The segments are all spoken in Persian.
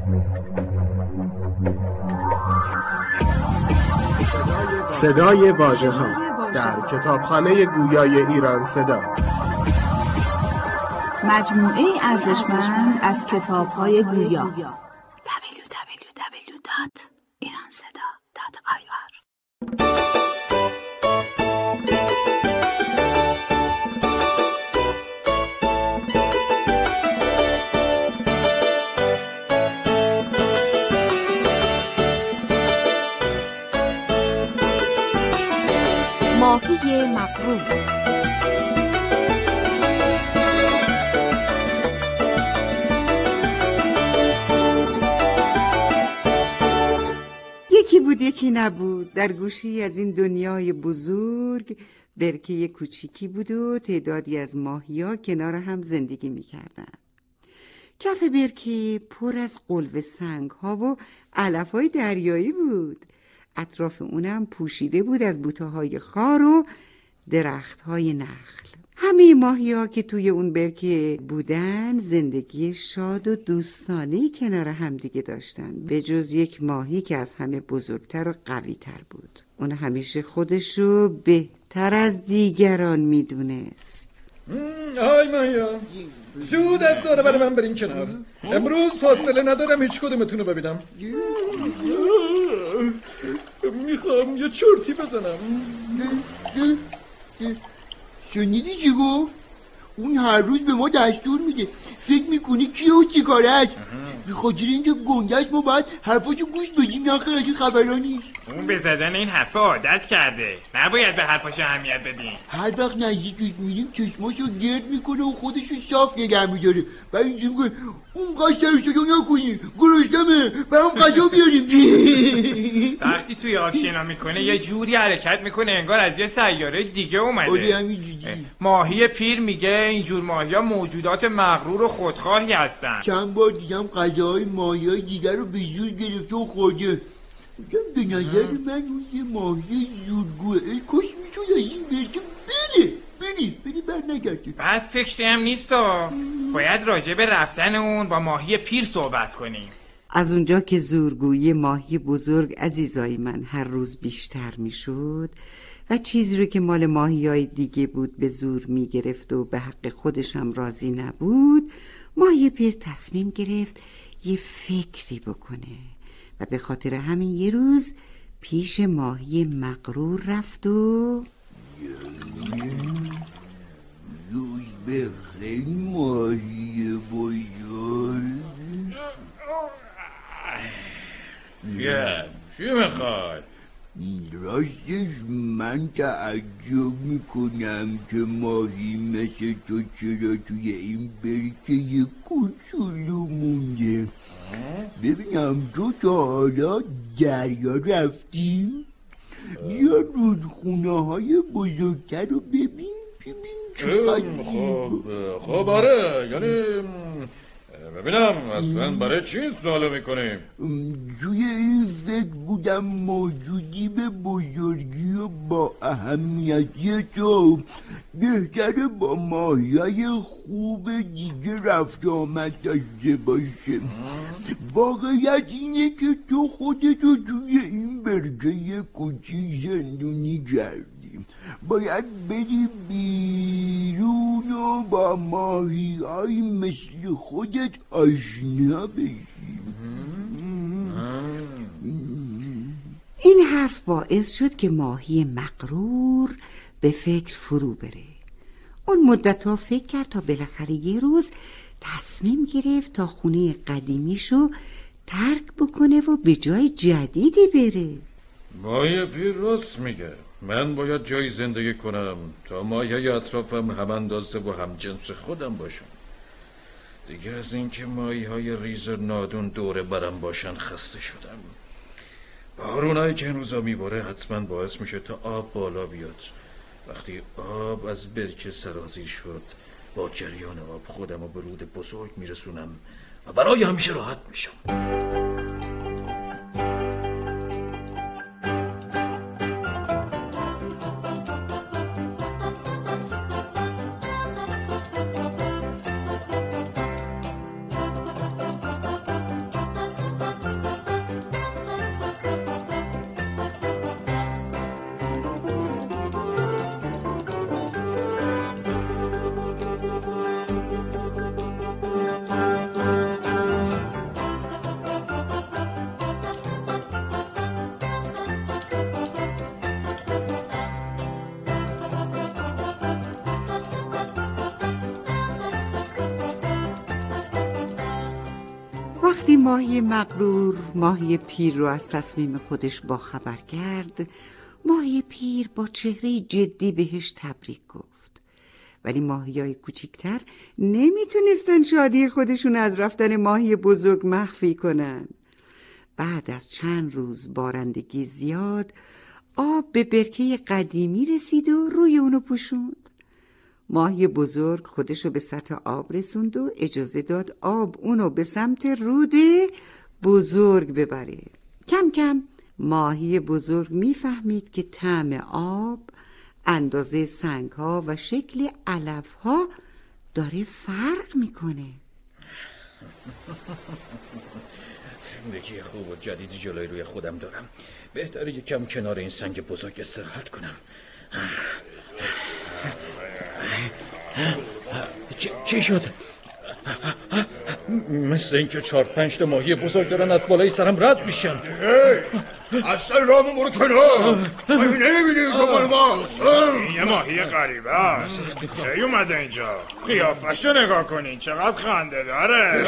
صدای واژه‌ها در کتابخانه گویای ایران صدا، مجموعه ارزشمند از کتاب‌های گویا. www.iranseda.ir ماهی مغرور. یکی بود یکی نبود. در گوشی از این دنیای بزرگ برکه کوچیکی بود و تعدادی از ماهی‌ها کنار هم زندگی می‌کردن. کف برکه پر از قلوه سنگ‌ها و علف‌های دریایی بود. اطراف اونم پوشیده بود از بوته‌های خار و درخت‌های نخل. همه ماهی‌ها که توی اون برکه بودن زندگی شاد و دوستانه‌ای کنار همدیگه داشتن، به جز یک ماهی که از همه بزرگتر و قوی‌تر بود. اون همیشه خودشو بهتر از دیگران میدونست. های ماهی‌ها، زود از دور بر من برین کنار. امروز حوصله ندارم هیچ کدومتون رو ببینم. میخوام یه چرتی بزنم. شنیدی چی گفت؟ اون هر روز به ما دستور میده. فکر میکنی کیه و چی کاره است؟ به خاطر اینکه گنده است ما باید حرفاشو گوش بدیم، نه خیلی از این خبرها نیست. اون به زدن این حرفا عادت کرده، نباید به حرفاش اهمیت بدیم. هر وقت نزدیکش میریم چشماشو گرد میکنه و خودشو صاف نگه میداره. برای اینجا میگه اون قاشرشو نکنی، گرشتمه، برام غذا بیاریم. وقتی توی آب شنا میکنه یه جوری حرکت میکنه انگار از یه سیاره دیگه اومده. آره همینجوری. ماهی پیر میگه اینجور ماهی‌ها موجودات مغرور و خودخواهی هستن. چند بار دیدم غذاهای ماهی‌های دیگر رو به زور گرفته و خورده. به نظر من اون یه ماهی زورگوه. ای کاش میشد از این برکه بری بر نگرده. بعد فکری هم نیستا، باید راجع به رفتن اون با ماهی پیر صحبت کنیم. از اونجا که زورگویی ماهی بزرگ عزیزای من هر روز بیشتر میشد و چیزی رو که مال ماهی‌های دیگه بود به زور میگرفت و به حق خودش هم راضی نبود، ماهی پیر تصمیم گرفت یه فکری بکنه و به خاطر همین یه روز پیش ماهی مغرور رفت و روز بخیر ماهی بزرگ. چی میخواد؟ راستش من تعجب میکنم که ماهی مثل تو چرا توی این برکه یه کوچولو مونده. ببینم تو تا حالا دریا رفتیم؟ بیا رودخونه های بزرگتر رو ببین چقدر خب آره، یعنی ببینم اصلا برای چی سوالو میکنیم؟ توی این فکر بودم موجودی به بزرگی و با اهمیتی تو بهتره با ماهیای خوب دیگه رفت آمد داشته باشه. واقعیت اینه که تو خودتو توی این برکه کوچیک زندونی کردی. باید بری بیرون و با ماهی‌های مثل خودت آشنا بشی. این حرف باعث شد که ماهی مغرور به فکر فرو بره. اون مدت‌ها فکر کرد تا بالاخره یه روز تصمیم گرفت تا خونه قدیمیشو ترک بکنه و به جای جدیدی بره. ماهی پیر راست میگه. من باید جایی زندگی کنم تا ماهی‌های اطرافم هم اندازه و هم جنس خودم باشن. دیگه از اینکه ماهی‌های ریز و نادون دوره برم باشن خسته شدم. بارونایی که این روزا میباره حتما باعث میشه تا آب بالا بیاد. وقتی آب از برکه سرازیر شد با جریان آب خودم رو به رود بزرگ میرسونم و برای همیشه راحت میشم. وقتی ماهی مغرور ماهی پیر رو از تصمیم خودش باخبر کرد، ماهی پیر با چهره جدی بهش تبریک گفت. ولی ماهیای کوچیکتر نمیتونستن شادی خودشون از رفتن ماهی بزرگ مخفی کنن. بعد از چند روز بارندگی زیاد، آب به برکه قدیمی رسید و روی اونو پوشوند. ماهی بزرگ خودشو به سطح آب رسوند و اجازه داد آب اونو به سمت رود بزرگ ببره. کم کم ماهی بزرگ میفهمید که طعم آب، اندازه سنگ‌ها و شکل علف‌ها داره فرق میکنه. زندگی خوب و جدیدی جلوی روی خودم دارم. بهتره یکم کنار این سنگ بزرگ استراحت کنم. چی شد؟ مثل اینکه 4-5 تا ماهی بزرگ دارن از بالای سرم رد میشن. اصلا رامو برو کنار. من نمیبینی که مال ماست. یه ماهی غریبه است. چه اومده اینجا؟ قیافشو نگاه کنین چقدر خنده داره.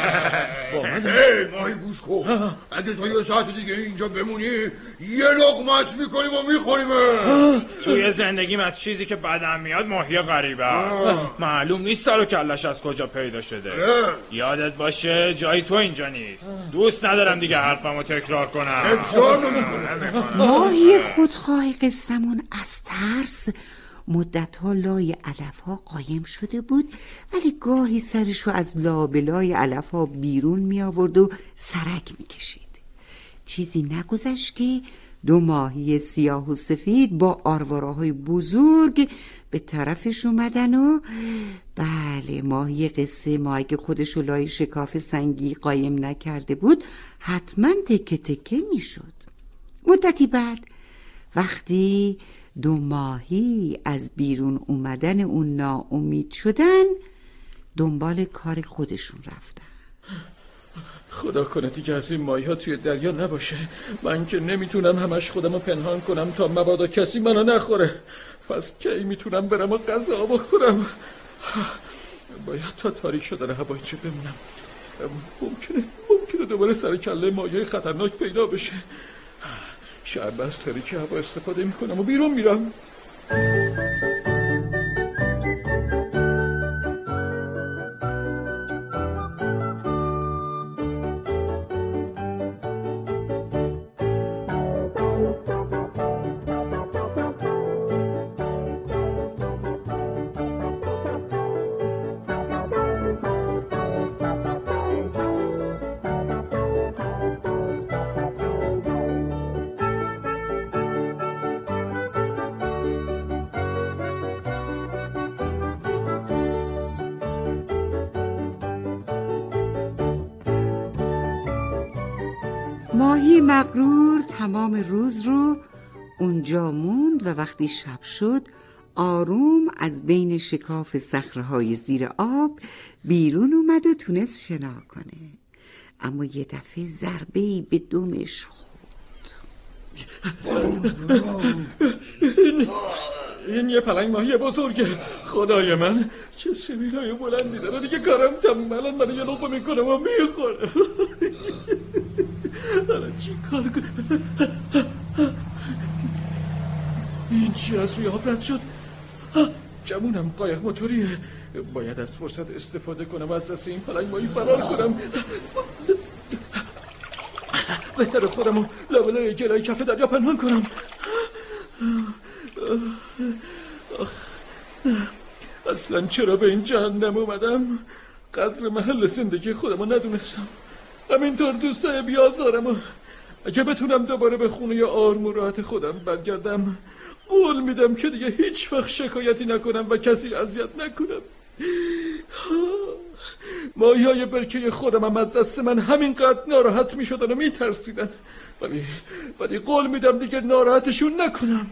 ماهی گوش کن، اگه تا یه ساعت دیگه اینجا بمونی یه لقمت میکنیم و میخوریم. توی زندگیم از چیزی که بدم میاد ماهی غریبه است. معلوم نیست سر و کلش از کجا پیدا شده. یادت باشه جایی تو اینجا نیست. دوست ندارم دیگه حرفمو تکرار کنم. ماهی خودخواه قصه‌مون از ترس مدت‌ها لای علف‌ها قایم شده بود، ولی گاهی سرشو از لابلای علف‌ها بیرون می آورد و سرک می کشید. چیزی نگذشت که 2 ماهی سیاه و سفید با آرواره‌های بزرگ به طرفش اومدن و بله، ماهی قصه ما اگه خودشو لای شکاف سنگی قایم نکرده بود حتما تکه تکه می شد. مدتی بعد وقتی 2 ماهی از بیرون اومدن اون ناامید شدن، دنبال کار خودشون رفتن. خدا کنه دیگه از این ماهی ها توی دریا نباشه. من که نمیتونم همش خودمو پنهان کنم تا مبادا کسی منو نخوره. پس کی میتونم برم و غذا بخورم؟ باید تا تاریک شدن هوا اینجا بمونم. ممکنه دوباره سر کله ماهی خطرناک پیدا بشه. شاید از تاریک هوا استفاده میکنم و بیرون میرم. ماهی مغرور تمام روز رو اونجا موند و وقتی شب شد آروم از بین شکاف صخره‌های زیر آب بیرون اومد و تونست شنا کنه. اما یه دفعه ضربه‌ای به دمش خورد. این یه پلنگ ماهی بزرگه. خدای من چه سبیلای بلندی داره. دیگه کارم تموم. الان من یه لقمه میکنم و میخورم. الان چی کار کنم؟ این چی از روی آب رد شد؟ جمونم قایق موتوریه. باید از فرصت استفاده کنم و از دست این پلنگ ماهی فرار کنم. بهتره خودم رو لابلای جلوی کف دریا پنهان کنم. اصلا چرا به این جهنم اومدم؟ قدر محل زندگی خودم رو ندونستم. همینطور دوستای بیازارم. اگه بتونم دوباره به خونه آرام و راحت خودم برگردم، قول میدم که دیگه هیچ وقت شکایتی نکنم و کسی اذیت نکنم. ماهیای برکه خودم هم از دست من همینقدر ناراحت میشدن و میترسیدن، ولی قول میدم دیگه ناراحتشون نکنم.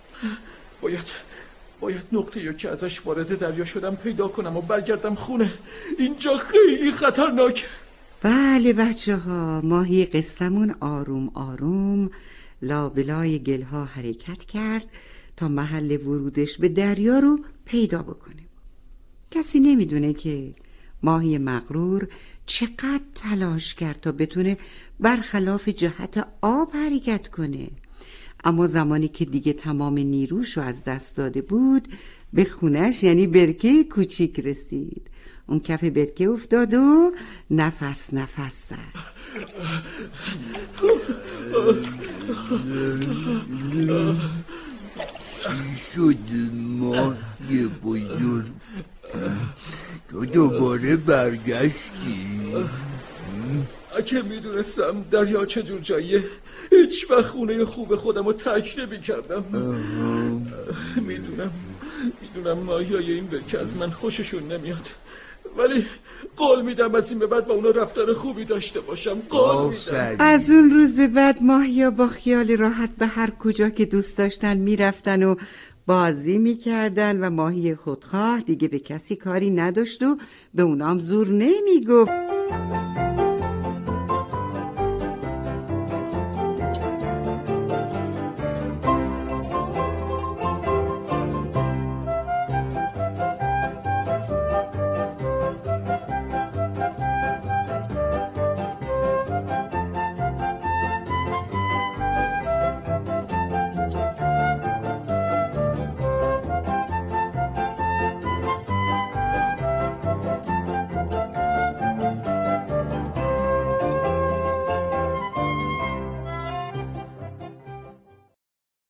باید نقطه‌ای که ازش وارد دریا شدم پیدا کنم و برگردم خونه. اینجا خیلی خطرناک. بله بچه ها، ماهی قصه‌مون آروم آروم لابلای گلها حرکت کرد تا محل ورودش به دریا رو پیدا بکنه. کسی نمیدونه که ماهی مغرور چقدر تلاش کرد تا بتونه برخلاف جهت آب حرکت کنه، اما زمانی که دیگه تمام نیروشو از دست داده بود به خونش یعنی برکه کوچیک رسید. اون کف برکه افتاد و نفس زد. چی شد ماهی بزرگ؟ تو دوباره برگشتی؟ اگه میدونستم دریا چجور جاییه هیچ وقت خونه خوب خودم رو ترک نمی‌کردم. میدونم ماهیای این برکه از من خوششون نمیاد، ولی قول میدم از این به بعد با اونا رفتار خوبی داشته باشم. قول میدم. از اون روز به بعد ماهیا با خیال راحت به هر کجا که دوست داشتن میرفتن و بازی میکردن و ماهی خودخواه دیگه به کسی کاری نداشت و به اونام زور نمیگفت.